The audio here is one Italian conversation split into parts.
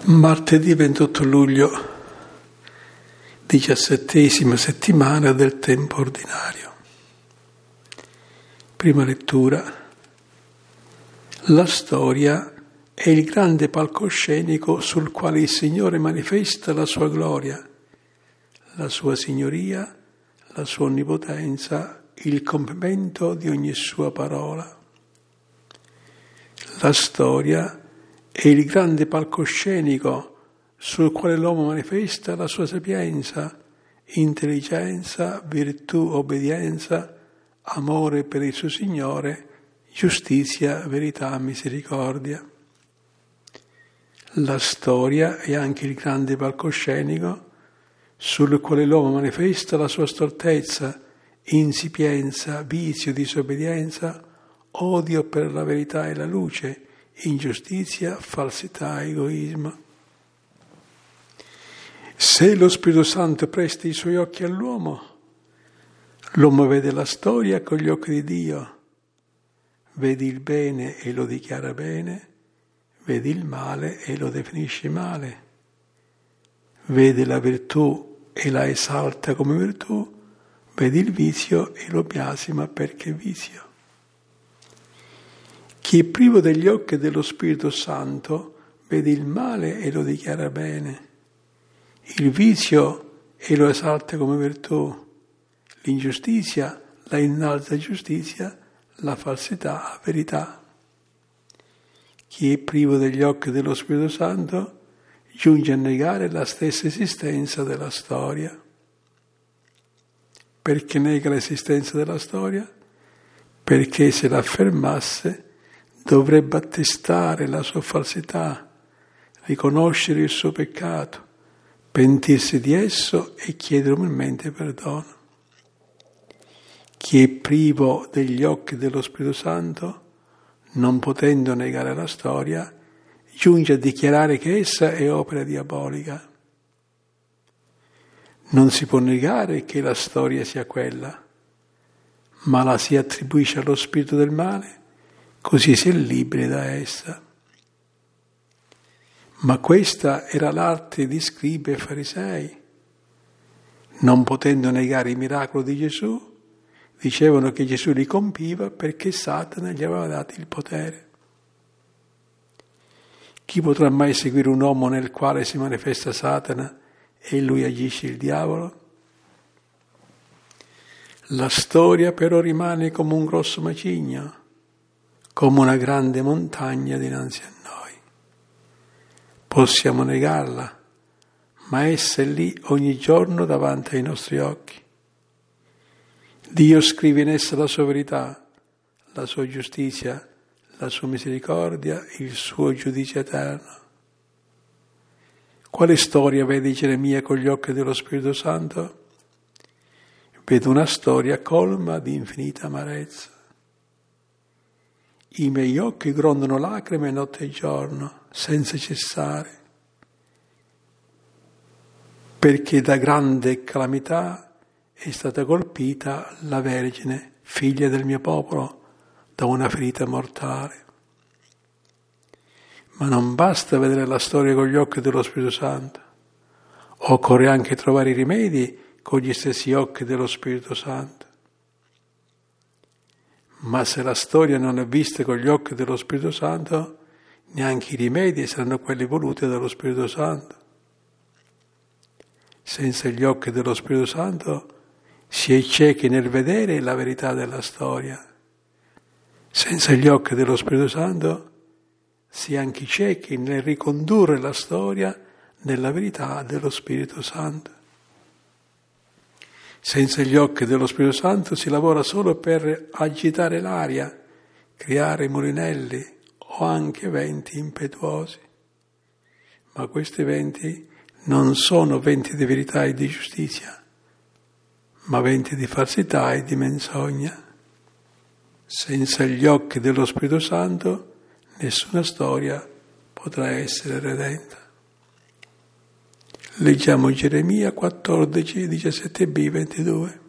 Martedì 28 luglio, 17ª settimana del tempo ordinario. Prima lettura. La storia è il grande palcoscenico sul quale il Signore manifesta la sua gloria, la sua signoria, la sua onnipotenza, il compimento di ogni sua parola. La storia è il grande palcoscenico sul quale l'uomo manifesta la sua sapienza, intelligenza, virtù, obbedienza, amore per il suo Signore, giustizia, verità, misericordia. La storia è anche il grande palcoscenico sul quale l'uomo manifesta la sua stoltezza, insipienza, vizio, disobbedienza, odio per la verità e la luce, ingiustizia, falsità, egoismo. Se lo Spirito Santo presta i suoi occhi all'uomo, l'uomo vede la storia con gli occhi di Dio, vede il bene e lo dichiara bene, vede il male e lo definisce male, vede la virtù e la esalta come virtù, vede il vizio e lo biasima perché vizio. Chi è privo degli occhi dello Spirito Santo vede il male e lo dichiara bene, il vizio e lo esalta come virtù, l'ingiustizia la innalza a giustizia, la falsità a verità. Chi è privo degli occhi dello Spirito Santo giunge a negare la stessa esistenza della storia. Perché nega l'esistenza della storia? Perché se l'affermasse dovrebbe attestare la sua falsità, riconoscere il suo peccato, pentirsi di esso e chiedere umilmente perdono. Chi è privo degli occhi dello Spirito Santo, non potendo negare la storia, giunge a dichiarare che essa è opera diabolica. Non si può negare che la storia sia quella, ma la si attribuisce allo spirito del male, così si è liberi da essa. Ma questa era l'arte di scribi e farisei. Non potendo negare i miracoli di Gesù, dicevano che Gesù li compiva perché Satana gli aveva dato il potere. Chi potrà mai seguire un uomo nel quale si manifesta Satana e in lui agisce il diavolo? La storia però rimane come un grosso macigno, come una grande montagna dinanzi a noi. Possiamo negarla, ma essa è lì ogni giorno davanti ai nostri occhi. Dio scrive in essa la sua verità, la sua giustizia, la sua misericordia, il suo giudizio eterno. Quale storia vede Geremia con gli occhi dello Spirito Santo? Vede una storia colma di infinita amarezza. I miei occhi grondano lacrime notte e giorno, senza cessare, perché da grande calamità è stata colpita la Vergine, figlia del mio popolo, da una ferita mortale. Ma non basta vedere la storia con gli occhi dello Spirito Santo, occorre anche trovare i rimedi con gli stessi occhi dello Spirito Santo. Ma se la storia non è vista con gli occhi dello Spirito Santo, neanche i rimedi saranno quelli voluti dallo Spirito Santo. Senza gli occhi dello Spirito Santo si è ciechi nel vedere la verità della storia. Senza gli occhi dello Spirito Santo si è anche ciechi nel ricondurre la storia nella verità dello Spirito Santo. Senza gli occhi dello Spirito Santo si lavora solo per agitare l'aria, creare mulinelli o anche venti impetuosi. Ma questi venti non sono venti di verità e di giustizia, ma venti di falsità e di menzogna. Senza gli occhi dello Spirito Santo nessuna storia potrà essere redenta. Leggiamo Geremia 14, 17b, 22.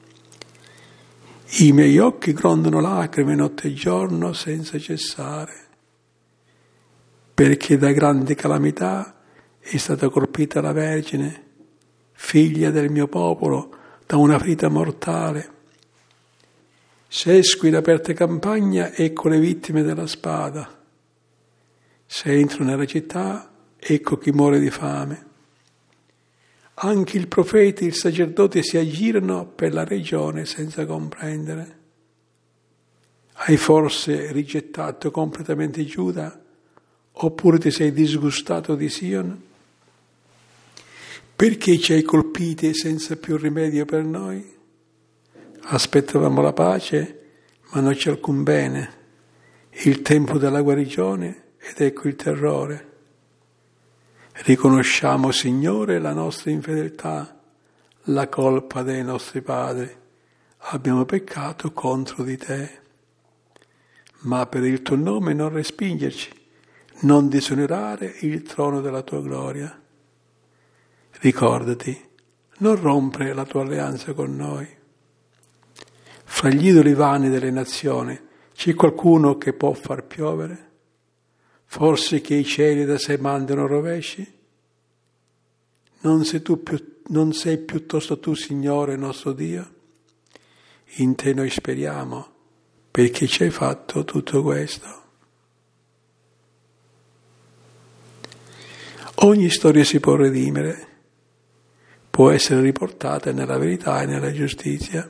I miei occhi grondano lacrime notte e giorno senza cessare, perché da grande calamità è stata colpita la Vergine, figlia del mio popolo, da una ferita mortale. Se esco in aperta campagna, ecco le vittime della spada. Se entro nella città, ecco chi muore di fame. Anche il profeta e il sacerdote si aggirano per la regione senza comprendere. Hai forse rigettato completamente Giuda? Oppure ti sei disgustato di Sion? Perché ci hai colpiti senza più rimedio per noi? Aspettavamo la pace, ma non c'è alcun bene. Il tempo della guarigione ed ecco il terrore. Riconosciamo, Signore, la nostra infedeltà, la colpa dei nostri padri. Abbiamo peccato contro di te. Ma per il tuo nome non respingerci, non disonorare il trono della tua gloria. Ricordati, non rompere la tua alleanza con noi. Fra gli idoli vani delle nazioni c'è qualcuno che può far piovere? Forse che i cieli da sé mandano rovesci? Non sei piuttosto tu, Signore, nostro Dio? In te noi speriamo, perché ci hai fatto tutto questo. Ogni storia si può redimere, può essere riportata nella verità e nella giustizia.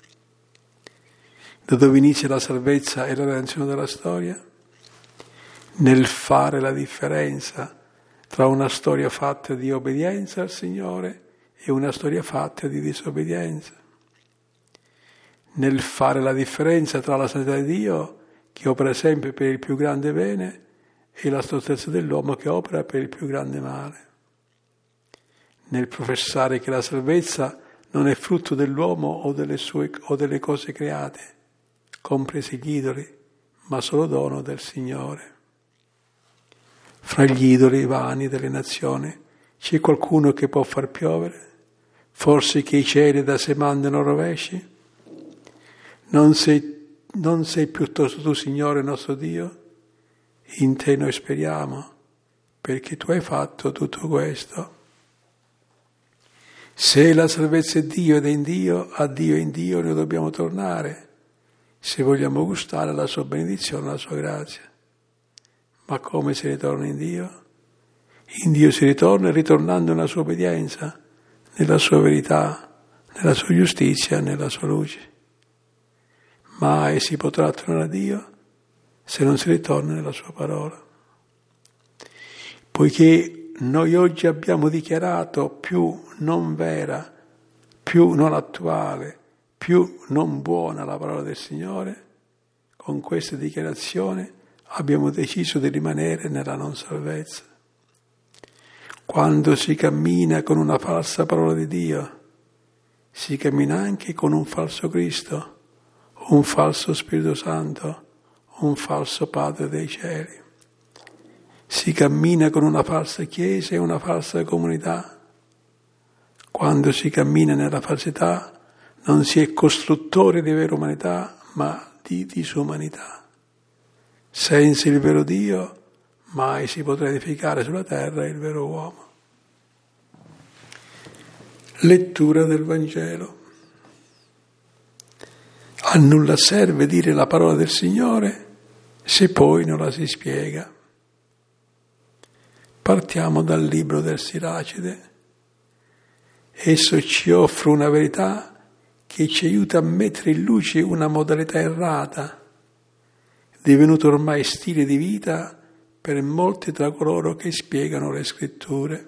Da dove inizia la salvezza e la redenzione della storia? Nel fare la differenza tra una storia fatta di obbedienza al Signore e una storia fatta di disobbedienza. Nel fare la differenza tra la santità di Dio, che opera sempre per il più grande bene, e la stoltezza dell'uomo che opera per il più grande male. Nel professare che la salvezza non è frutto dell'uomo o delle cose create, compresi gli idoli, ma solo dono del Signore. Fra gli idoli vani delle nazioni c'è qualcuno che può far piovere? Forse che i cieli da sé mandano rovesci? Non sei piuttosto tu, Signore nostro Dio? In te noi speriamo, perché tu hai fatto tutto questo. Se la salvezza è Dio ed è in Dio, a Dio e in Dio noi dobbiamo tornare, se vogliamo gustare la sua benedizione, la sua grazia. Ma come si ritorna in Dio? In Dio si ritorna ritornando nella sua obbedienza, nella sua verità, nella sua giustizia, nella sua luce. Mai si potrà tornare a Dio se non si ritorna nella sua parola. Poiché noi oggi abbiamo dichiarato più non vera, più non attuale, più non buona la parola del Signore, con questa dichiarazione abbiamo deciso di rimanere nella non salvezza. Quando si cammina con una falsa parola di Dio, si cammina anche con un falso Cristo, un falso Spirito Santo, un falso Padre dei cieli. Si cammina con una falsa Chiesa e una falsa comunità. Quando si cammina nella falsità non si è costruttori di vera umanità, ma di disumanità. Senza il vero Dio mai si potrà edificare sulla terra il vero uomo. Lettura del Vangelo. A nulla serve dire la parola del Signore se poi non la si spiega. Partiamo dal libro del Siracide. Esso ci offre una verità che ci aiuta a mettere in luce una modalità errata, divenuto ormai stile di vita per molti tra coloro che spiegano le Scritture.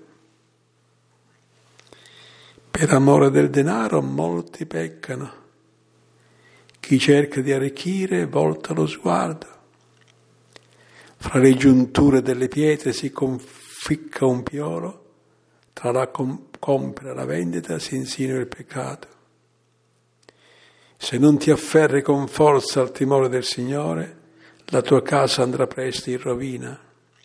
Per amore del denaro molti peccano. Chi cerca di arricchire volta lo sguardo. Fra le giunture delle pietre si conficca un piolo, tra la compra e la vendita si insinua il peccato. Se non ti afferri con forza al timore del Signore, la tua casa andrà presto in rovina.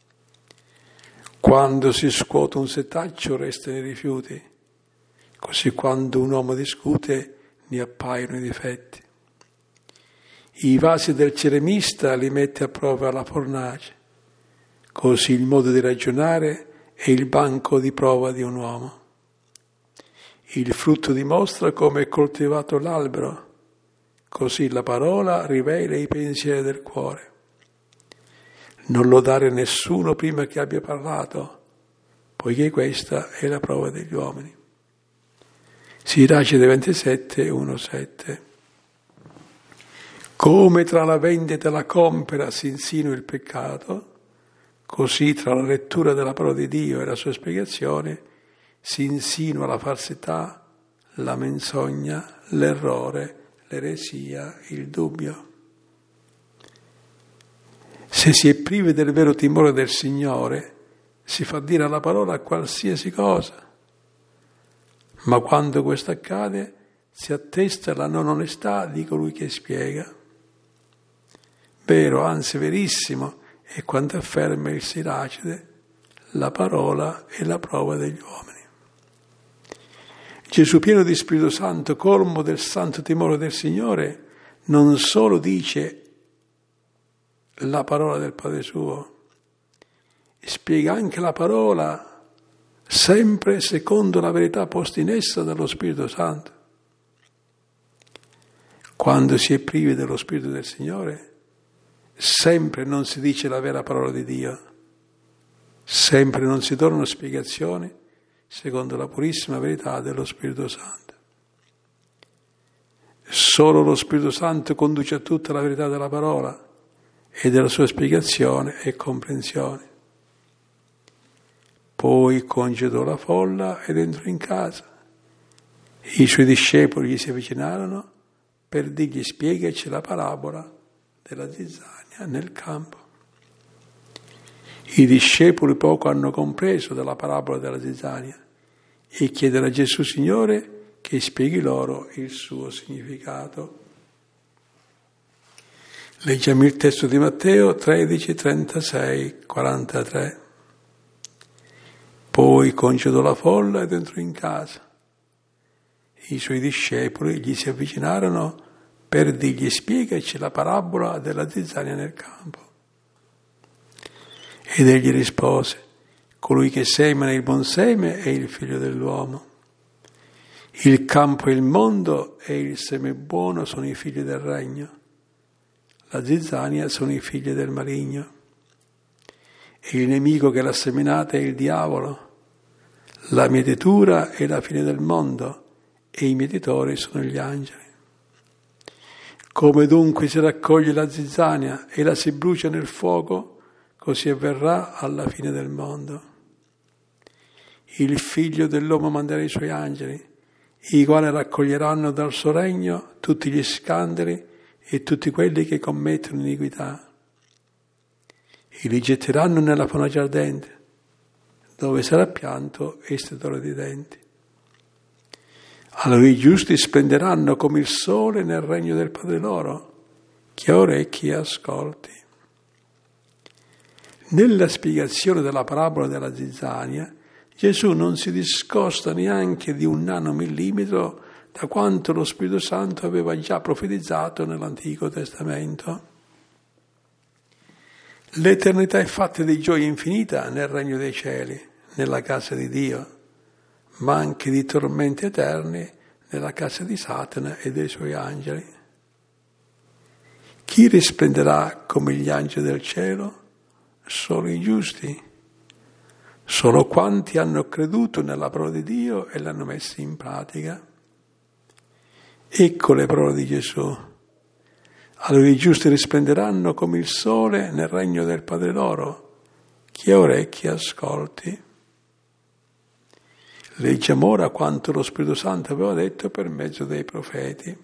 Quando si scuote un setaccio restano i rifiuti, così quando un uomo discute ne appaiono i difetti. I vasi del ceremista li mette a prova alla fornace, così il modo di ragionare è il banco di prova di un uomo. Il frutto dimostra come è coltivato l'albero, così la parola rivela i pensieri del cuore. Non lodare nessuno prima che abbia parlato, poiché questa è la prova degli uomini. Siracide 27, 1-7. Come tra la vendita e la compera si insinua il peccato, così tra la lettura della parola di Dio e la sua spiegazione si insinua la falsità, la menzogna, l'errore, l'eresia, il dubbio. Se si è privi del vero timore del Signore, si fa dire alla parola qualsiasi cosa. Ma quando questo accade, si attesta la non onestà di colui che spiega. Vero, anzi verissimo, è quanto afferma il Siracide, la parola è la prova degli uomini. Gesù, pieno di Spirito Santo, colmo del santo timore del Signore, non solo dice la parola del Padre suo, spiega anche la parola sempre secondo la verità posta in essa dallo Spirito Santo. Quando si è privi dello Spirito del Signore, sempre non si dice la vera parola di Dio, sempre non si donano spiegazioni secondo la purissima verità dello Spirito Santo. Solo lo Spirito Santo conduce a tutta la verità della parola e della sua spiegazione e comprensione. Poi congedò la folla ed entrò in casa. I suoi discepoli gli si avvicinarono per dirgli: spiegaci la parabola della zizzania nel campo. I discepoli poco hanno compreso della parabola della zizzania e chiedono a Gesù: Signore, che spieghi loro il suo significato. Leggiamo il testo di Matteo 13, 36, 43. Poi congedò la folla ed entrò in casa. I suoi discepoli gli si avvicinarono per dirgli: spiegaci la parabola della zizzania nel campo. Ed egli rispose: colui che semina il buon seme è il figlio dell'uomo. Il campo e il mondo e il seme buono sono i figli del regno. La zizzania sono i figli del maligno. E il nemico che l'ha seminata è il diavolo. La mietitura è la fine del mondo e i mietitori sono gli angeli. Come dunque si raccoglie la zizzania e la si brucia nel fuoco, così avverrà alla fine del mondo. Il figlio dell'uomo manderà i suoi angeli, i quali raccoglieranno dal suo regno tutti gli scandali e tutti quelli che commettono iniquità. E li getteranno nella fonace ardente, dove sarà pianto e stridore di denti. Allora i giusti splenderanno come il sole nel regno del Padre loro. Chi ha orecchi ascolti. Nella spiegazione della parabola della zizzania, Gesù non si discosta neanche di un nanomillimetro da quanto lo Spirito Santo aveva già profetizzato nell'Antico Testamento. L'eternità è fatta di gioia infinita nel regno dei cieli, nella casa di Dio, ma anche di tormenti eterni nella casa di Satana e dei suoi angeli. Chi risplenderà come gli angeli del cielo? Solo i giusti, solo quanti hanno creduto nella parola di Dio e l'hanno messa in pratica. Ecco le parole di Gesù. Allora i giusti risplenderanno come il sole nel regno del Padre loro. Chi ha orecchi ascolti. Leggiamo ora quanto lo Spirito Santo aveva detto per mezzo dei profeti.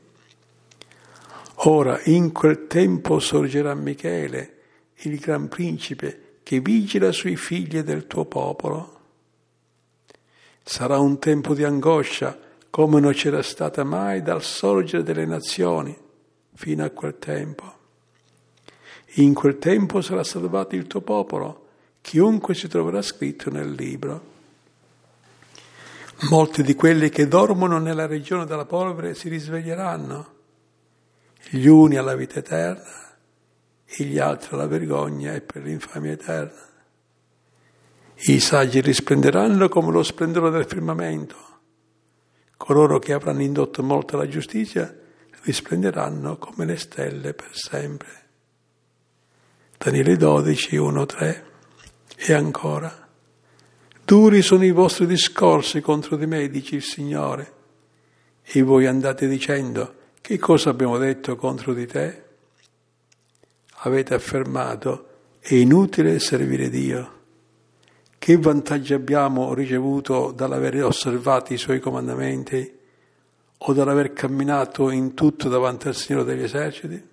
Ora in quel tempo sorgerà Michele, il gran principe, che vigila sui figli del tuo popolo. Sarà un tempo di angoscia, come non c'era stata mai dal sorgere delle nazioni fino a quel tempo. In quel tempo sarà salvato il tuo popolo, chiunque si troverà scritto nel libro. Molti di quelli che dormono nella regione della polvere si risveglieranno, gli uni alla vita eterna e gli altri alla vergogna e per l'infamia eterna. I saggi risplenderanno come lo splendore del firmamento. Coloro che avranno indotto molto alla giustizia risplenderanno come le stelle per sempre. Daniele 12, 1, 3. E ancora: duri sono i vostri discorsi contro di me, dice il Signore, e voi andate dicendo: che cosa abbiamo detto contro di te? Avete affermato: è inutile servire Dio. Che vantaggio abbiamo ricevuto dall'aver osservato i Suoi comandamenti o dall'aver camminato in tutto davanti al Signore degli eserciti?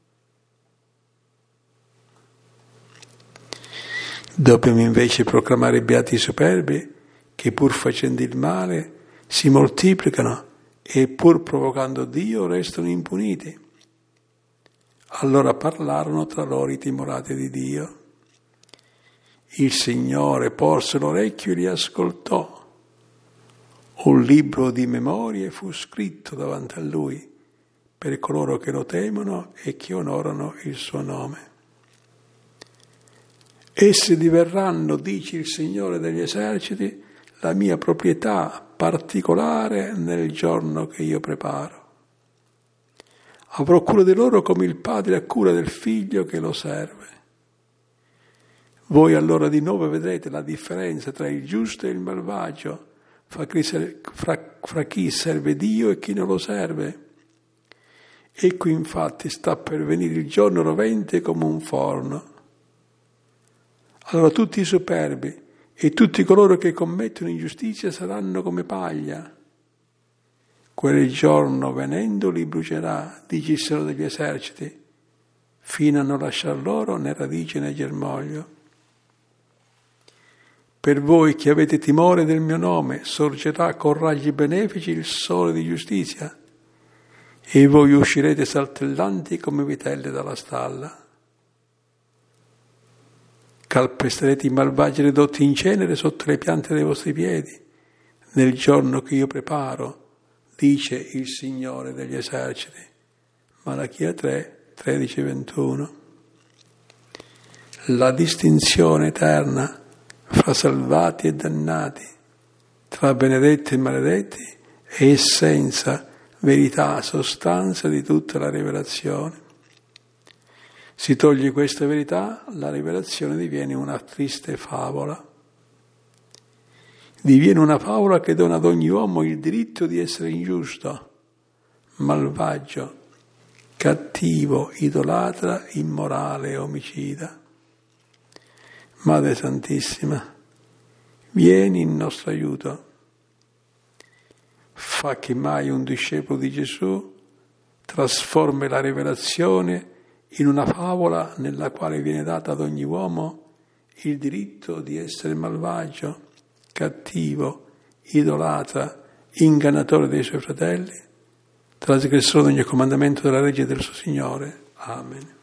Dobbiamo invece proclamare beati i superbi che pur facendo il male si moltiplicano e pur provocando Dio restano impuniti. Allora parlarono tra loro i timorati di Dio. Il Signore porse l'orecchio e li ascoltò. Un libro di memorie fu scritto davanti a Lui per coloro che lo temono e che onorano il suo nome. Essi diverranno, dice il Signore degli eserciti, la mia proprietà particolare nel giorno che io preparo. Avrò cura di loro come il padre ha cura del figlio che lo serve. Voi allora di nuovo vedrete la differenza tra il giusto e il malvagio, fra chi serve Dio e chi non lo serve. Ecco infatti sta per venire il giorno rovente come un forno. Allora tutti i superbi e tutti coloro che commettono ingiustizia saranno come paglia. Quel giorno venendo li brucerà, dice il Signore degli eserciti, fino a non lasciar loro né radice né germoglio. Per voi che avete timore del mio nome, sorgerà con raggi benefici il sole di giustizia, e voi uscirete saltellanti come vitelle dalla stalla. Calpesterete i malvagi ridotti in cenere sotto le piante dei vostri piedi, nel giorno che io preparo, dice il Signore degli eserciti. Malachia 3, 13, 21. La distinzione eterna fra salvati e dannati, tra benedetti e maledetti, è essenza, verità, sostanza di tutta la rivelazione. Si toglie questa verità, la rivelazione diviene una triste favola. Diviene una favola che dona ad ogni uomo il diritto di essere ingiusto, malvagio, cattivo, idolatra, immorale e omicida. Madre Santissima, vieni in nostro aiuto. Fa che mai un discepolo di Gesù trasformi la rivelazione in una favola nella quale viene data ad ogni uomo il diritto di essere malvagio, cattivo, idolatra, ingannatore dei suoi fratelli, trasgressore di ogni comandamento della legge del suo Signore. Amen.